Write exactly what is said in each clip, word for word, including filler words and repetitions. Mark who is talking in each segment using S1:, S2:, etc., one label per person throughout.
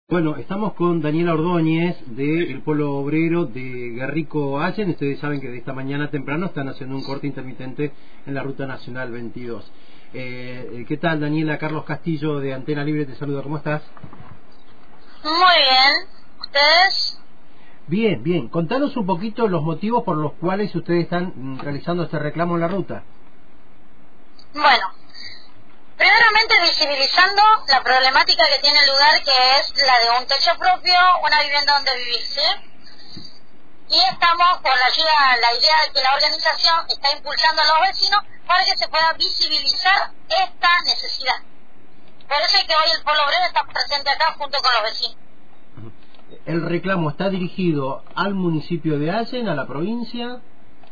S1: Bueno, estamos con Daniela Ordóñez del Polo Obrero de Guerrico Allen. Ustedes saben que de esta mañana temprano están haciendo un corte intermitente en la Ruta Nacional veintidós. Eh, ¿Qué tal, Daniela? Carlos Castillo de Antena Libre te saluda. ¿Cómo estás?
S2: Muy bien. ¿Ustedes?
S1: Bien, bien. Contanos un poquito los motivos por los cuales ustedes están realizando este reclamo en la ruta.
S2: Bueno, primeramente visibilizando la problemática que tiene el lugar, que es la de un techo propio, una vivienda donde vivir, ¿sí? Y estamos con la ayuda, la idea de que la organización está impulsando a los vecinos para que se pueda visibilizar esta necesidad. Por eso es que hoy el Polo Obrero está presente acá junto con los vecinos.
S1: ¿El reclamo está dirigido al municipio de Allen, a la provincia?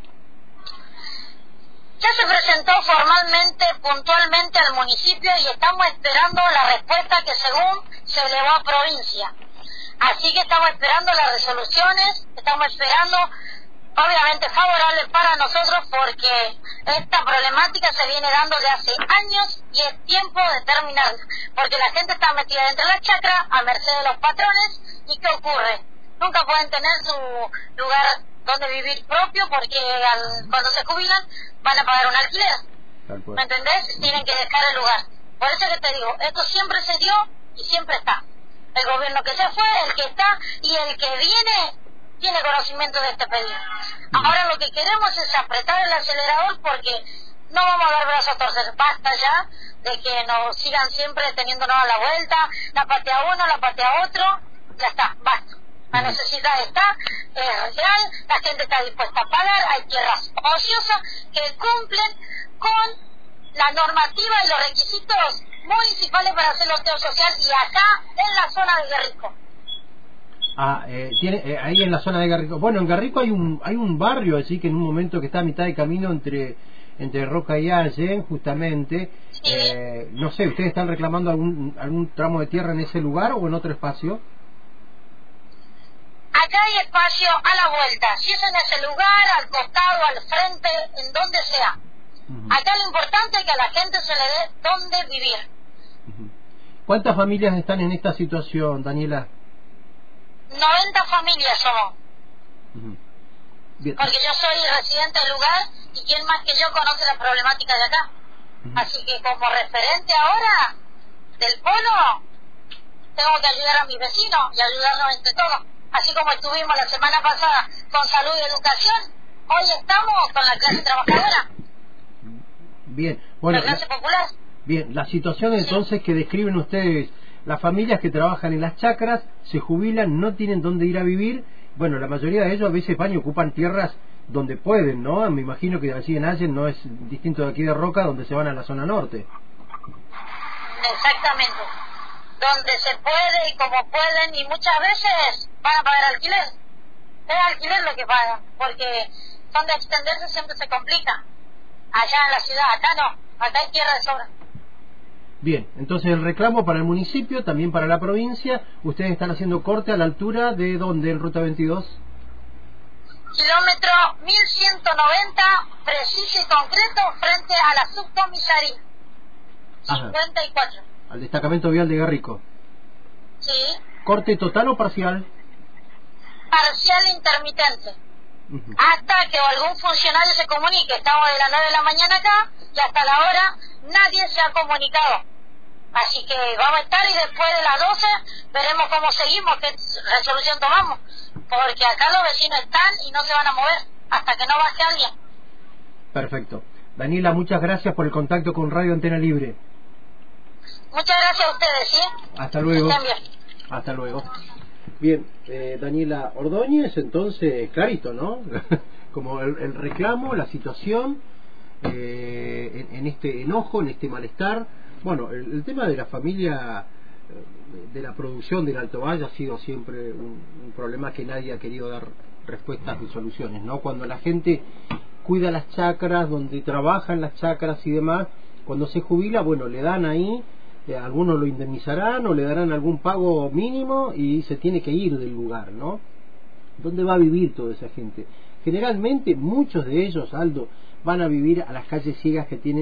S2: Ya se presentó formalmente, puntualmente al municipio y estamos esperando la respuesta que según se elevó a provincia. Así que estamos esperando las resoluciones, estamos esperando, obviamente favorables para nosotros, porque esta problemática se viene dando de hace años y es tiempo de terminarla. Porque la gente está metida dentro de la chacra, a merced de los patrones, y ¿qué ocurre? Nunca pueden tener su lugar donde vivir propio, porque al, cuando se jubilan van a pagar un alquiler. ¿Me entendés? Tienen que dejar el lugar. Por eso que te digo, esto siempre se dio y siempre está. El gobierno que se fue, el que está y el que viene tiene conocimiento de este pedido. Ahora lo que queremos es apretar el acelerador, porque no vamos a dar brazos a torcer. Basta ya de que nos sigan siempre teniéndonos a la vuelta, la patea uno, la patea otro. Ya está, basta. La necesidad está, es real, la gente está dispuesta a pagar, hay tierras ociosas que cumplen con la normativa y los requisitos municipales para hacer loteo social, y acá en la zona de Guerrico.
S1: Ah, eh, tiene, eh, ahí en la zona de Guerrico. Bueno, en Guerrico hay un hay un barrio así que en un momento que está a mitad de camino entre entre Roca y Allen, justamente.
S2: Sí.
S1: Eh, no sé, ¿ustedes están reclamando algún algún tramo de tierra en ese lugar o en otro espacio?
S2: Acá hay espacio a la vuelta, si es en ese lugar, al costado, al frente, en donde sea. Uh-huh. Acá lo importante es que a la gente se le dé dónde vivir.
S1: Uh-huh. ¿Cuántas familias están en esta situación, Daniela?
S2: noventa familias somos.
S1: Uh-huh. Bien.
S2: Porque yo soy residente del lugar y quien más que yo conoce la problemática de acá. Uh-huh. Así que como referente ahora del polo, tengo que ayudar a mis vecinos y ayudarnos entre todos. Así como estuvimos la semana pasada con salud y educación, hoy estamos con la clase trabajadora.
S1: Bien, bueno,
S2: la clase la, popular.
S1: Bien, la situación entonces sí. Que describen ustedes, las familias que trabajan en las chacras, se jubilan, no tienen dónde ir a vivir. Bueno, la mayoría de ellos a veces van y ocupan tierras donde pueden, ¿no? Me imagino que allí en Allen no es distinto de aquí de Roca, donde se van a la zona norte.
S2: Exactamente. Donde se puede y como pueden, y muchas veces van a pagar alquiler. Es alquiler lo que pagan, porque son de extenderse, siempre se complica. Allá en la ciudad, acá no, acá hay tierra de sobra.
S1: Bien, entonces el reclamo para el municipio, también para la provincia. Ustedes están haciendo corte a la altura de ¿dónde en Ruta veintidós?
S2: Kilómetro mil ciento noventa, preciso y concreto, frente a la subcomisaría. cincuenta y cuatro.
S1: Al destacamento vial de Guerrico.
S2: Sí.
S1: ¿Corte total o parcial?
S2: Parcial intermitente. Uh-huh. Hasta que algún funcionario se comunique. Estamos de las nueve de la mañana acá y hasta la hora nadie se ha comunicado. Así que vamos a estar, y después de las doce veremos cómo seguimos, qué resolución tomamos. Porque acá los vecinos están y no se van a mover hasta que no baje alguien.
S1: Perfecto. Daniela, muchas gracias por el contacto con Radio Antena Libre.
S2: Muchas gracias a ustedes, ¿sí?
S1: Hasta luego.
S2: Estén bien.
S1: Hasta luego. Bien, eh, Daniela Ordóñez, entonces, clarito, ¿no? Como el, el reclamo, la situación, eh, en, en este enojo, en este malestar. Bueno, el, el tema de la familia, de la producción del Alto Valle ha sido siempre un, un problema que nadie ha querido dar respuestas y soluciones, ¿no? Cuando la gente cuida las chacras, donde trabajan las chacras y demás, cuando se jubila, bueno, le dan ahí, eh, algunos lo indemnizarán o le darán algún pago mínimo y se tiene que ir del lugar, ¿no? ¿Dónde va a vivir toda esa gente? Generalmente muchos de ellos, Aldo, van a vivir a las calles ciegas que tienen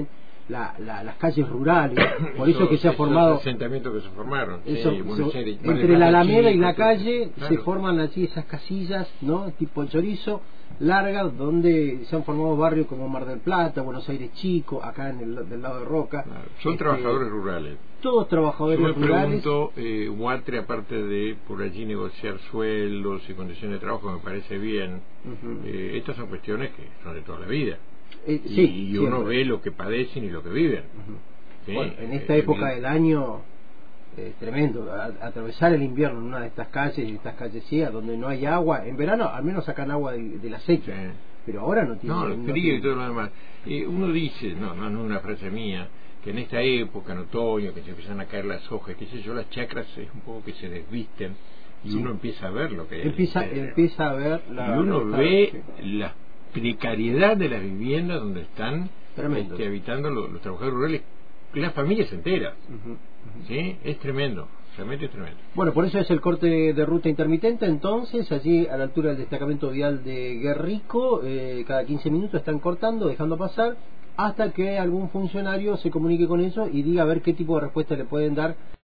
S1: la, la, las calles rurales, por eso,
S3: eso
S1: que se ha
S3: esos
S1: formado
S3: asentamientos que se formaron,
S1: eso,
S3: sí, Buenos
S1: so,
S3: Aires,
S1: entre la Alameda y la
S3: Chico,
S1: calle
S3: claro.
S1: se forman allí esas casillas, ¿no? Tipo chorizo, largas, donde se han formado barrios como Mar del Plata, Buenos Aires Chico, acá en el del lado de Roca.
S3: Claro. Son este, trabajadores rurales.
S1: Todos trabajadores
S3: Yo me
S1: rurales.
S3: pregunto, eh, Huatre, aparte de por allí negociar sueldos y condiciones de trabajo, me parece bien, uh-huh. eh, estas son cuestiones que son de toda la vida.
S1: Eh,
S3: y,
S1: sí,
S3: y uno ve lo que padecen y lo que viven. Uh-huh. ¿Sí?
S1: Bueno, en esta
S3: eh,
S1: época
S3: eh,
S1: del año es eh, tremendo. A, atravesar el invierno en una de estas calles, estas calles ciegas donde no hay agua, en verano al menos sacan agua de, de la sequía, sí. Pero ahora no tiene.
S3: No, el frío no tiene. Y todo lo demás. Eh, uno dice, no, no, no es una frase mía, que en esta época, en otoño, que se empiezan a caer las hojas, qué sé yo, las chacras es un poco que se desvisten y sí. Uno empieza a ver lo que
S1: empieza
S3: es.
S1: Empieza a ver la.
S3: Y uno
S1: la,
S3: ve
S1: sí.
S3: la precariedad de las viviendas donde están este, habitando los, los trabajadores rurales, las familias enteras. Uh-huh, uh-huh. ¿Sí? Es tremendo. Realmente es tremendo.
S1: Bueno, por eso es el corte de ruta intermitente. Entonces, allí a la altura del destacamento vial de Guerrico, eh, cada quince minutos están cortando, dejando pasar, hasta que algún funcionario se comunique con eso y diga a ver qué tipo de respuesta le pueden dar